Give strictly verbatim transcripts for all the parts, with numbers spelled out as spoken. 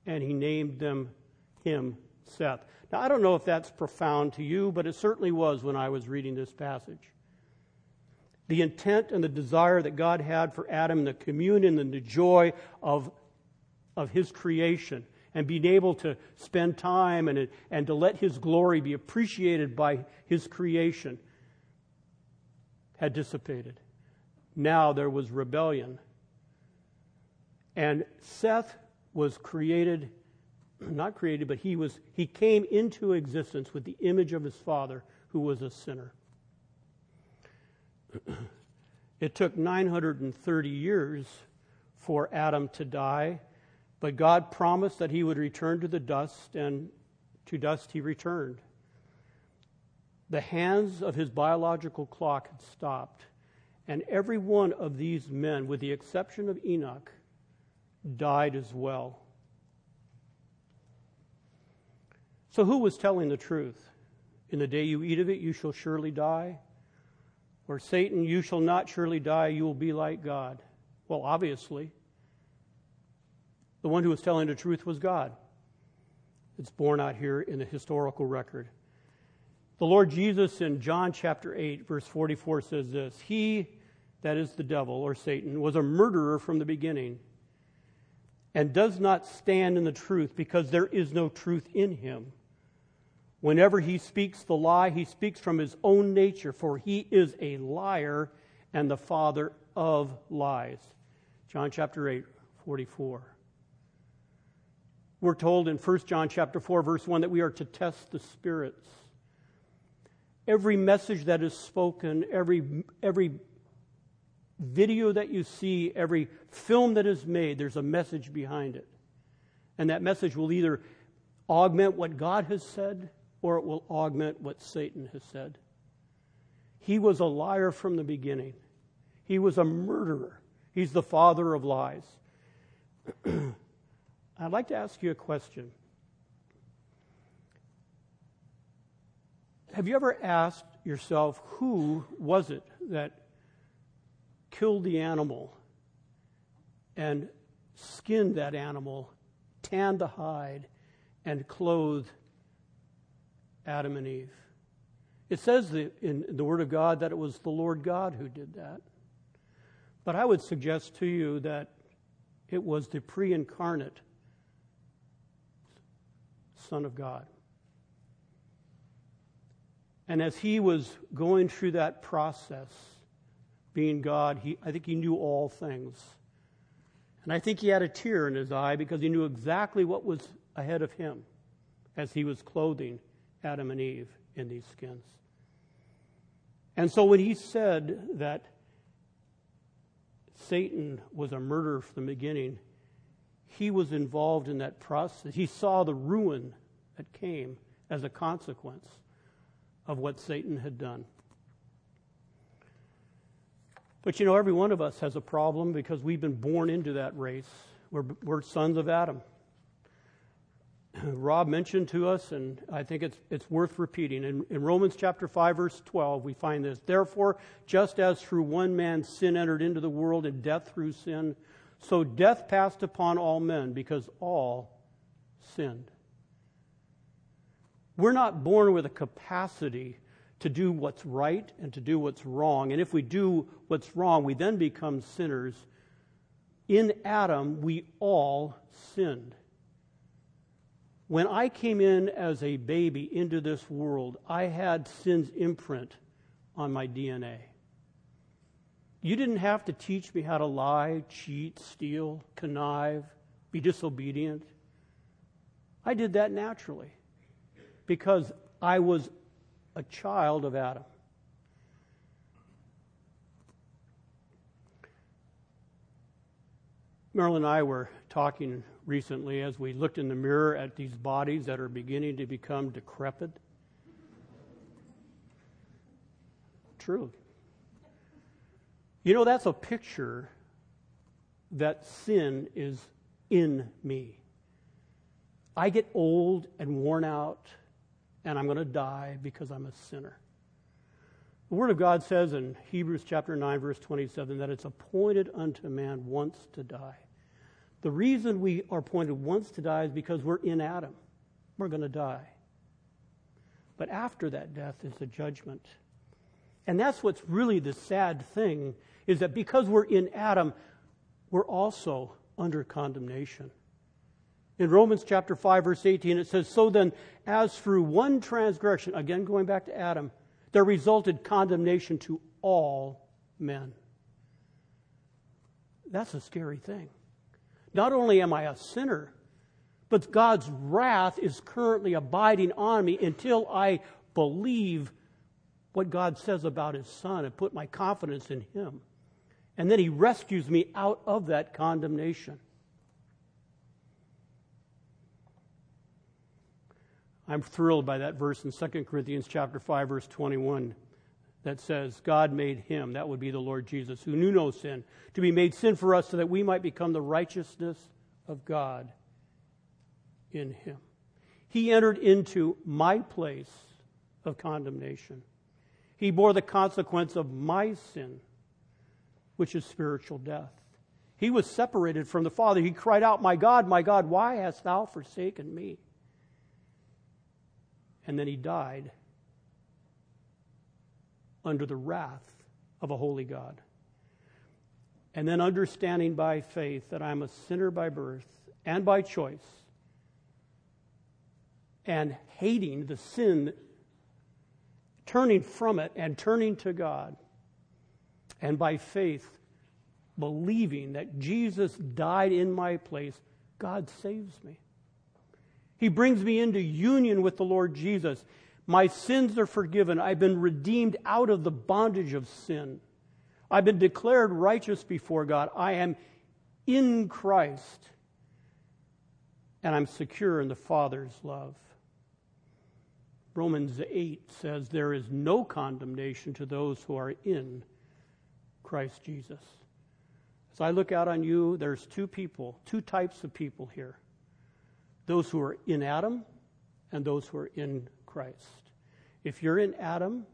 and he named them him Seth. Now, I don't know if that's profound to you, but it certainly was when I was reading this passage. The intent and the desire that God had for Adam, the communion and the joy of, of his creation, and being able to spend time and, and to let his glory be appreciated by his creation, had dissipated. Now there was rebellion. And Seth was created, not created, but he was he came into existence with the image of his father, who was a sinner. It took nine hundred thirty years for Adam to die, but God promised that he would return to the dust, and to dust he returned. The hands of his biological clock had stopped, and every one of these men, with the exception of Enoch, died as well. So who was telling the truth? In the day you eat of it, you shall surely die. Or Satan, you shall not surely die, you will be like God. Well, obviously, the one who was telling the truth was God. It's borne out here in the historical record. The Lord Jesus in John chapter eight, verse forty-four says this: He, that is the devil, or Satan, was a murderer from the beginning, and does not stand in the truth, because there is no truth in him. Whenever he speaks the lie, he speaks from his own nature, for he is a liar and the father of lies. John chapter eight, forty-four. We're told in First John chapter four, verse one, that we are to test the spirits. Every message that is spoken, every every video that you see, every film that is made, there's a message behind it. And that message will either augment what God has said, or it will augment what Satan has said. He was a liar from the beginning. He was a murderer. He's the father of lies. I'd like to ask you a question. Have you ever asked yourself, who was it that killed the animal and skinned that animal, tanned the hide, and clothed Adam and Eve? It says that in the Word of God that it was the Lord God who did that. But I would suggest to you that it was the pre-incarnate Son of God. And as he was going through that process, being God, he, I think he knew all things. And I think he had a tear in his eye because he knew exactly what was ahead of him as he was clothing Adam and Eve in these skins. And so when he said that Satan was a murderer from the beginning, he was involved in that process. He saw the ruin that came as a consequence of what Satan had done. But you know, every one of us has a problem because we've been born into that race. We're, we're sons of Adam. Rob mentioned to us, and I think it's it's worth repeating. In, in Romans chapter five, verse twelve, we find this: Therefore, just as through one man sin entered into the world, and death through sin, so death passed upon all men, because all sinned. We're not born with a capacity to do what's right and to do what's wrong. And if we do what's wrong, we then become sinners. In Adam, we all sinned. When I came in as a baby into this world, I had sin's imprint on my D N A. You didn't have to teach me how to lie, cheat, steal, connive, be disobedient. I did that naturally because I was a child of Adam. Marilyn and I were talking recently as we looked in the mirror at these bodies that are beginning to become decrepit. True. You know, that's a picture that sin is in me. I get old and worn out, and I'm going to die because I'm a sinner. The Word of God says in Hebrews chapter nine, verse twenty-seven, that it's appointed unto man once to die. The reason we are appointed once to die is because we're in Adam. We're going to die. But after that death is the judgment. And that's what's really the sad thing, is that because we're in Adam, we're also under condemnation. In Romans chapter five, verse eighteen, it says, "So then, as through one transgression," again going back to Adam, "there resulted condemnation to all men." That's a scary thing. Not only am I a sinner, but God's wrath is currently abiding on me until I believe what God says about His Son and put my confidence in Him. And then He rescues me out of that condemnation. I'm thrilled by that verse in Second Corinthians chapter five, verse twenty-one, that says, "God made Him," that would be the Lord Jesus, "who knew no sin, to be made sin for us so that we might become the righteousness of God in Him." He entered into my place of condemnation. He bore the consequence of my sin, which is spiritual death. He was separated from the Father. He cried out, "My God, my God, why hast thou forsaken me?" And then He died under the wrath of a holy God. And then understanding by faith that I'm a sinner by birth and by choice, and hating the sin, turning from it and turning to God, and by faith believing that Jesus died in my place, God saves me. He brings me into union with the Lord Jesus. My sins are forgiven. I've been redeemed out of the bondage of sin. I've been declared righteous before God. I am in Christ, and I'm secure in the Father's love. Romans eight says there is no condemnation to those who are in Christ Jesus. As I look out on you, there's two people, two types of people here. Those who are in Adam and those who are in Christ. If you're in Adam,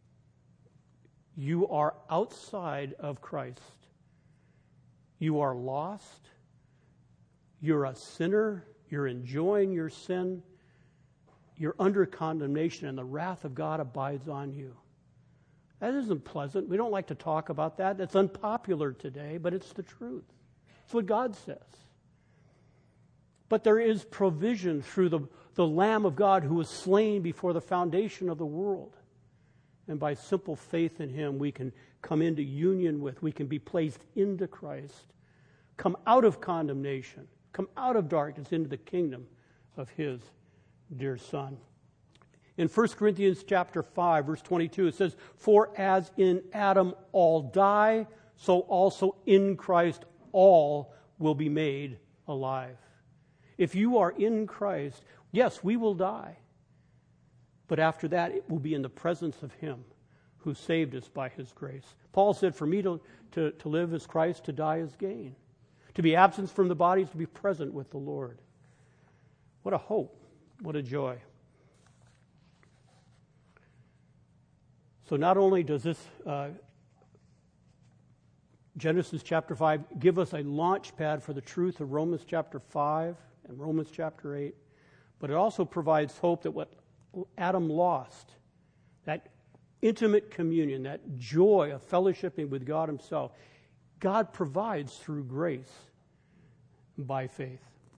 you are outside of Christ. You are lost. You're a sinner. You're enjoying your sin. You're under condemnation, and the wrath of God abides on you. That isn't pleasant. We don't like to talk about that. It's unpopular today, but it's the truth. It's what God says. But there is provision through the, the Lamb of God who was slain before the foundation of the world. And by simple faith in Him, we can come into union with, we can be placed into Christ, come out of condemnation, come out of darkness into the kingdom of His dear Son. In First Corinthians chapter five, verse twenty-two, it says, "For as in Adam all die, so also in Christ all will be made alive." If you are in Christ, yes, we will die. But after that, it will be in the presence of Him who saved us by His grace. Paul said, "For me to, to, to live is Christ, to die is gain. To be absent from the body is to be present with the Lord." What a hope. What a joy. So not only does this uh, Genesis chapter five give us a launch pad for the truth of Romans chapter five and Romans chapter eight, but it also provides hope that what Adam lost, that intimate communion, that joy of fellowshipping with God Himself, God provides through grace by faith.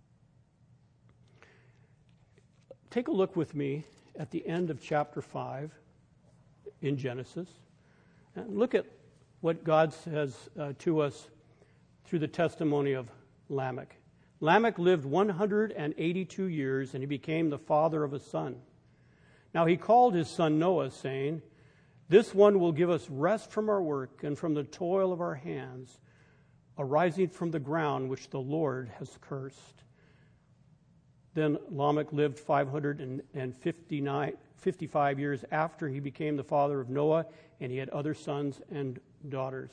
Take a look with me at the end of chapter five in Genesis, and look at what God says uh, to us through the testimony of Lamech. Lamech lived one hundred eighty-two years, and he became the father of a son. Now he called his son Noah, saying, "This one will give us rest from our work and from the toil of our hands, arising from the ground which the Lord has cursed." Then Lamech lived five hundred fifty-nine, fifty-five years after he became the father of Noah, and he had other sons and daughters.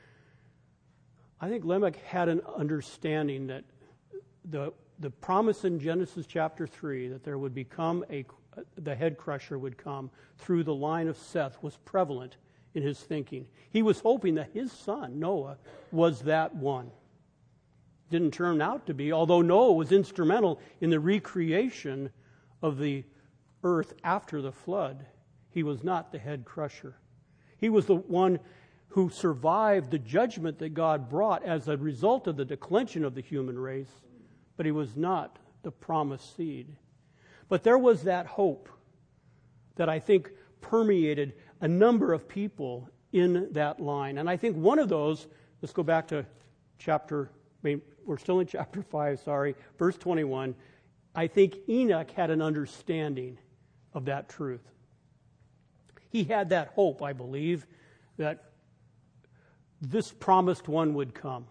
I think Lamech had an understanding that the the promise in Genesis chapter three that there would become a the head crusher would come through the line of Seth was prevalent in his thinking. He was hoping that his son Noah was that one. didn't turn out to be, although Noah was instrumental in the recreation of the earth after the flood. He was not the head crusher. He was the one who survived the judgment that God brought as a result of the declension of the human race, but he was not the promised seed. But there was that hope that I think permeated a number of people in that line. And I think one of those, let's go back to chapter, I mean, we're still in chapter five, sorry, verse twenty-one. I think Enoch had an understanding of that truth. He had that hope, I believe, that this promised one would come.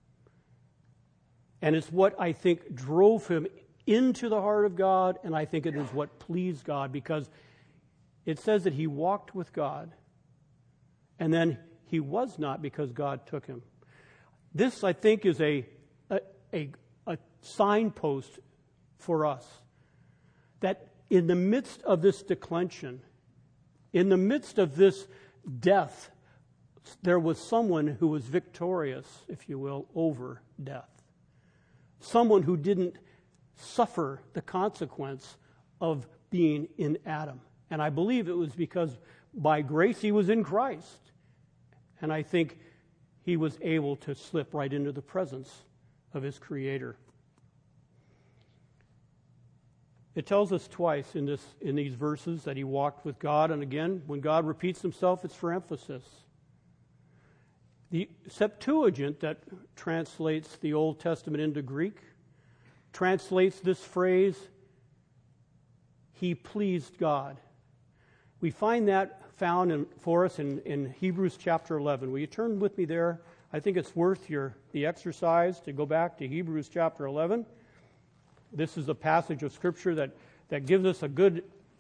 And it's what I think drove him into the heart of God, and I think it is what pleased God, because it says that he walked with God, and then he was not because God took him. This, I think, is a, a, a, a signpost for us, that in the midst of this declension, in the midst of this death, there was someone who was victorious, if you will, over death. Someone who didn't suffer the consequence of being in Adam. And I believe it was because by grace he was in Christ. And I think he was able to slip right into the presence of his Creator. It tells us twice in this in these verses that he walked with God, and again, when God repeats himself, it's for emphasis. The Septuagint that translates the Old Testament into Greek translates this phrase, he pleased God. We find that found in, for us in, in Hebrews chapter eleven. Will you turn with me there? I think it's worth your the exercise to go back to Hebrews chapter eleven. This is a passage of Scripture that, that gives us a good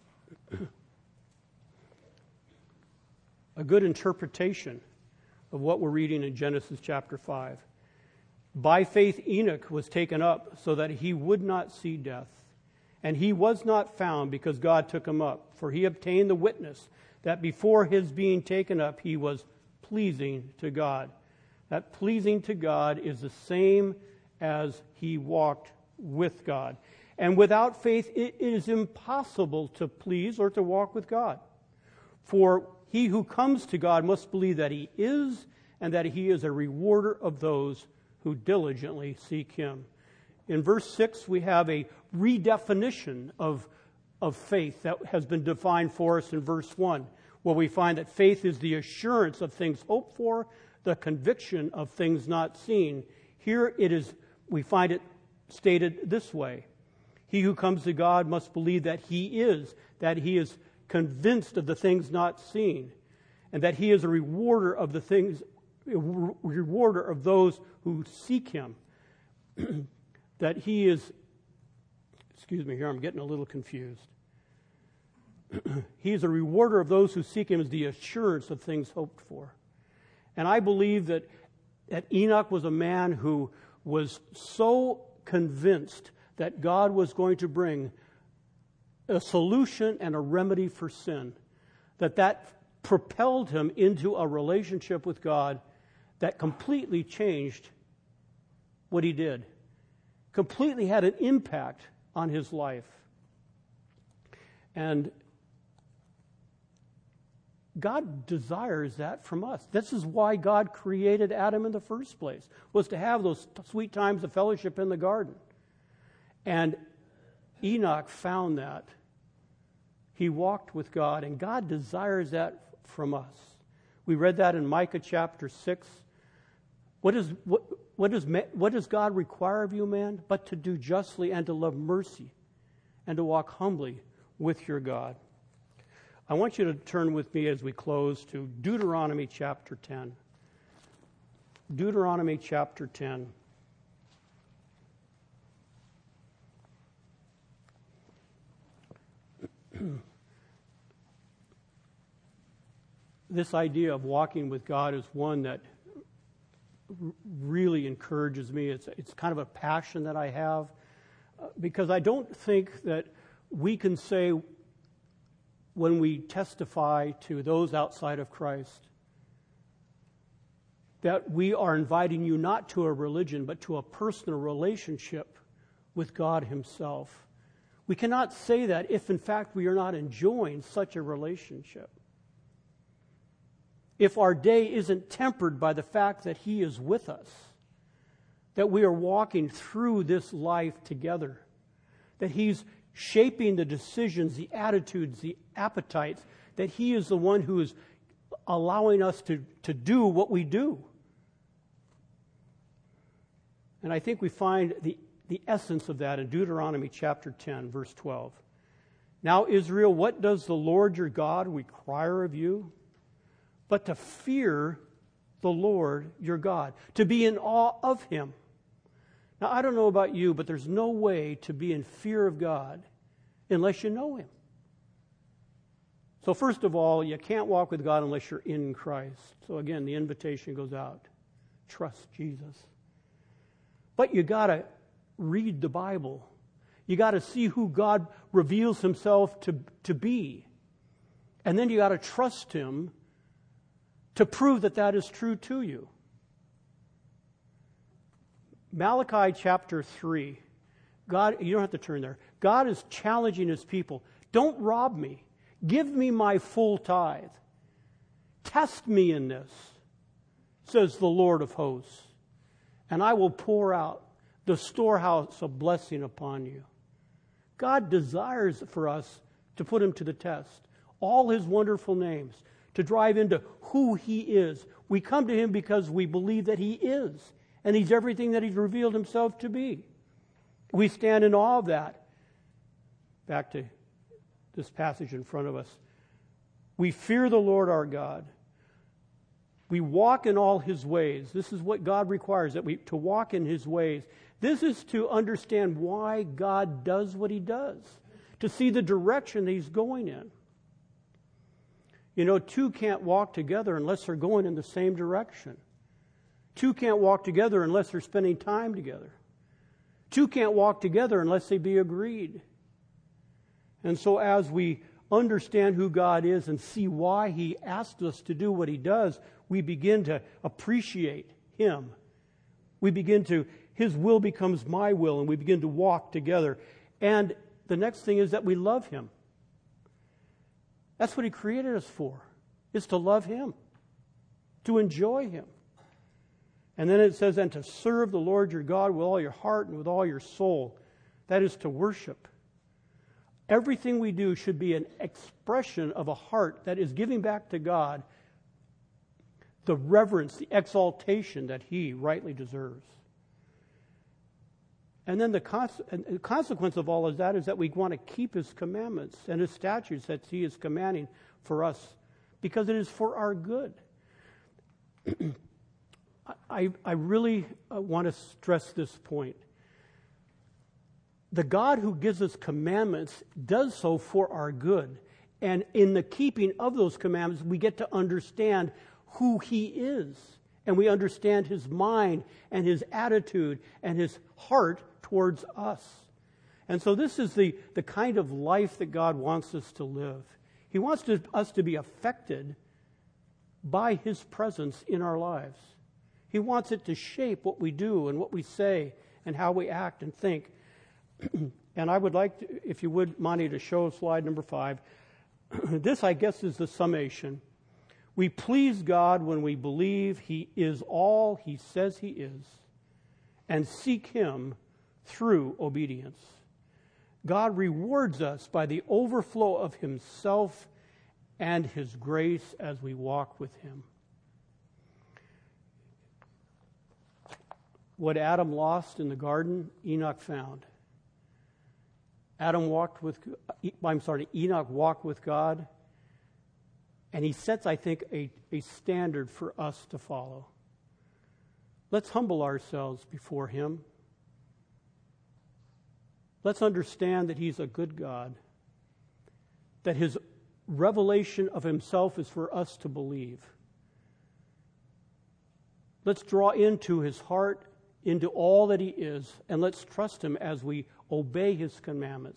a good interpretation of what we're reading in Genesis chapter five. By faith Enoch was taken up so that he would not see death. And he was not found because God took him up. For he obtained the witness that before his being taken up he was pleasing to God. That pleasing to God is the same as he walked with God. And without faith it is impossible to please or to walk with God. For he who comes to God must believe that he is, and that he is a rewarder of those who diligently seek him. In verse six, we have a redefinition of, of faith that has been defined for us in verse one, where we find that faith is the assurance of things hoped for, the conviction of things not seen. Here it is, we find it stated this way. He who comes to God must believe that he is, that he is convinced of the things not seen, and that he is a rewarder of the things, a rewarder of those who seek him. That he is, excuse me here, I'm getting a little confused. He is a rewarder of those who seek him, is the assurance of things hoped for. And I believe that, that Enoch was a man who was so convinced that God was going to bring a solution and a remedy for sin, that that propelled him into a relationship with God that completely changed what he did, completely had an impact on his life. And God desires that from us. This is why God created Adam in the first place, was to have those sweet times of fellowship in the garden. And Enoch found that. He walked with God, and God desires that from us. We read that in Micah chapter six. What, is, what, what, is, what does God require of you, man? But to do justly and to love mercy and to walk humbly with your God. I want you to turn with me as we close to Deuteronomy chapter ten. Deuteronomy chapter ten. This idea of walking with God is one that r- really encourages me. It's, it's kind of a passion that I have, uh, because I don't think that we can say when we testify to those outside of Christ that we are inviting you not to a religion, but to a personal relationship with God himself. We cannot say that if, in fact, we are not enjoying such a relationship. If our day isn't tempered by the fact that he is with us, that we are walking through this life together, that he's shaping the decisions, the attitudes, the appetites, that he is the one who is allowing us to, to do what we do. And I think we find the, the essence of that in Deuteronomy chapter ten, verse twelve. Now, Israel, what does the Lord your God require of you? But to fear the Lord your God, to be in awe of him. Now, I don't know about you, but there's no way to be in fear of God unless you know him. So first of all, you can't walk with God unless you're in Christ. So again, the invitation goes out. Trust Jesus. But you got to read the Bible. You got to see who God reveals himself to, to be. And then you got to trust him to prove that that is true to you. Malachi chapter three, God, you don't have to turn there. God is challenging his people. Don't rob me. Give me my full tithe. Test me in this, says the Lord of hosts, and I will pour out the storehouse of blessing upon you. God desires for us to put him to the test. All his wonderful names, to drive into who he is. We come to him because we believe that he is, and he's everything that he's revealed himself to be. We stand in awe of that. Back to this passage in front of us. We fear the Lord our God. We walk in all his ways. This is what God requires, that we to walk in his ways. This is to understand why God does what he does, to see the direction that he's going in. You know, two can't walk together unless they're going in the same direction. Two can't walk together unless they're spending time together. Two can't walk together unless they be agreed. And so as we understand who God is and see why he asked us to do what he does, we begin to appreciate him. We begin to, his will becomes my will, and we begin to walk together. And the next thing is that we love him. That's what he created us for, is to love him, to enjoy him. And then it says, and to serve the Lord your God with all your heart and with all your soul. That is to worship. Everything we do should be an expression of a heart that is giving back to God the reverence, the exaltation that he rightly deserves. And then the consequence of all of that is that we want to keep his commandments and his statutes that he is commanding for us, because it is for our good. I, I really want to stress this point. The God who gives us commandments does so for our good. And in the keeping of those commandments, we get to understand who he is. And we understand his mind and his attitude and his heart towards us. And so this is the, the kind of life that God wants us to live. He wants to, us to be affected by his presence in our lives. He wants it to shape what we do and what we say and how we act and think. And I would like, to, if you would, Monty, to show slide number five. This, I guess, is the summation. We please God when we believe he is all he says he is and seek him through obedience. God rewards us by the overflow of himself and his grace as we walk with him. What Adam lost in the garden, Enoch found. Adam walked with, I'm sorry, Enoch walked with God, and he sets, I think, a, a standard for us to follow. Let's humble ourselves before him. Let's understand that he's a good God, that his revelation of himself is for us to believe. Let's draw into his heart, into all that he is, and let's trust him as we obey his commandments.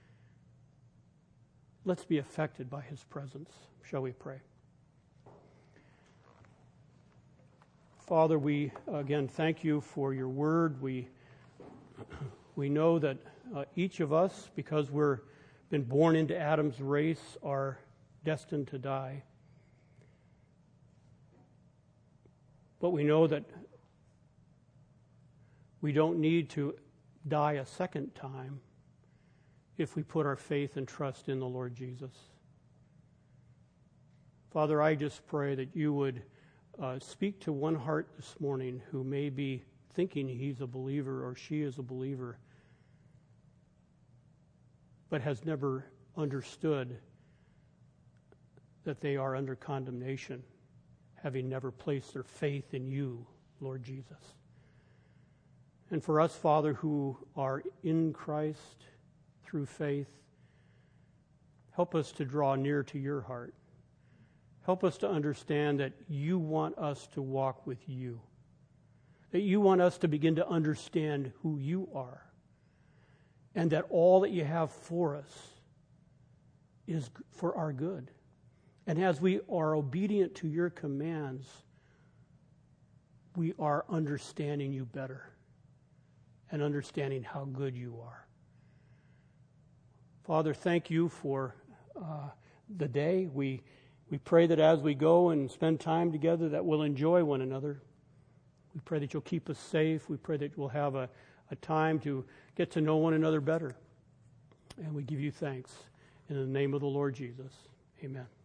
Let's be affected by his presence. Shall we pray? Father, we again thank you for your word. We we know that uh, each of us, because we're been born into Adam's race, are destined to die. But we know that we don't need to die a second time if we put our faith and trust in the Lord Jesus. Father, I just pray that you would uh, speak to one heart this morning who may be thinking he's a believer or she is a believer, but has never understood that they are under condemnation, having never placed their faith in you, Lord Jesus. And for us, Father, who are in Christ through faith, help us to draw near to your heart. Help us to understand that you want us to walk with you, that you want us to begin to understand who you are, and that all that you have for us is for our good. And as we are obedient to your commands, we are understanding you better and understanding how good you are. Father, thank you for uh, the day. We we pray that as we go and spend time together, that we'll enjoy one another. We pray that you'll keep us safe. We pray that we'll have a, a time to get to know one another better. And we give you thanks in the name of the Lord Jesus. Amen.